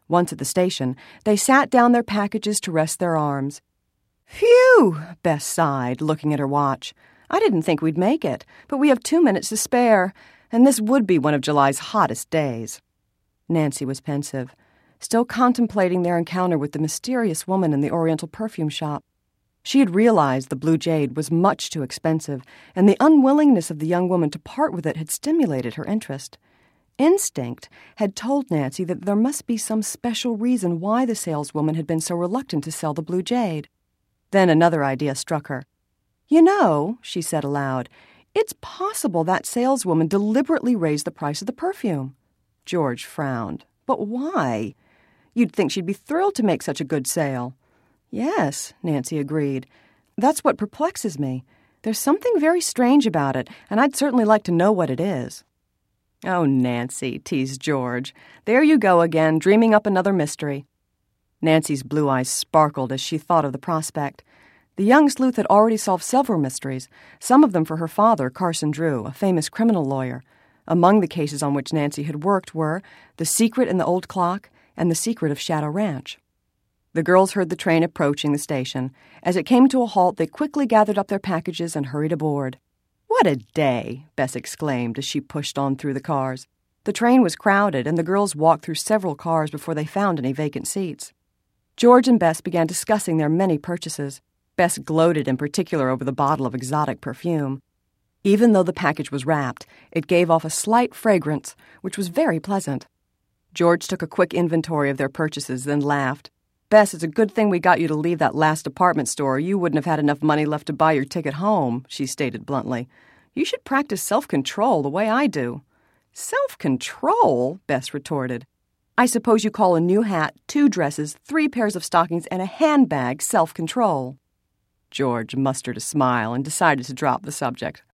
Once at the station, they sat down their packages to rest their arms. "Phew," Bess sighed, looking at her watch. "I didn't think we'd make it, but we have 2 minutes to spare, and this would be one of July's hottest days." Nancy was pensive, still contemplating their encounter with the mysterious woman in the Oriental perfume shop. She had realized the blue jade was much too expensive, and the unwillingness of the young woman to part with it had stimulated her interest. Instinct had told Nancy that there must be some special reason why the saleswoman had been so reluctant to sell the blue jade. Then another idea struck her. "You know," she said aloud, "it's possible that saleswoman deliberately raised the price of the perfume." George frowned. "But why? You'd think she'd be thrilled to make such a good sale." "Yes," Nancy agreed. "That's what perplexes me. There's something very strange about it, and I'd certainly like to know what it is." "Oh, Nancy," teased George. "There you go again, dreaming up another mystery." Nancy's blue eyes sparkled as she thought of the prospect. The young sleuth had already solved several mysteries, some of them for her father, Carson Drew, a famous criminal lawyer. Among the cases on which Nancy had worked were The Secret in the Old Clock and The Secret of Shadow Ranch. The girls heard the train approaching the station. As it came to a halt, they quickly gathered up their packages and hurried aboard. "What a day!" Bess exclaimed as she pushed on through the cars. The train was crowded, and the girls walked through several cars before they found any vacant seats. George and Bess began discussing their many purchases. Bess gloated in particular over the bottle of exotic perfume. Even though the package was wrapped, it gave off a slight fragrance, which was very pleasant. George took a quick inventory of their purchases, then laughed. "Bess, it's a good thing we got you to leave that last department store. You wouldn't have had enough money left to buy your ticket home," she stated bluntly. "You should practice self-control the way I do." "Self-control?" Bess retorted. "I suppose you call a new hat, 2 dresses, 3 pairs of stockings, and a handbag self-control." George mustered a smile and decided to drop the subject.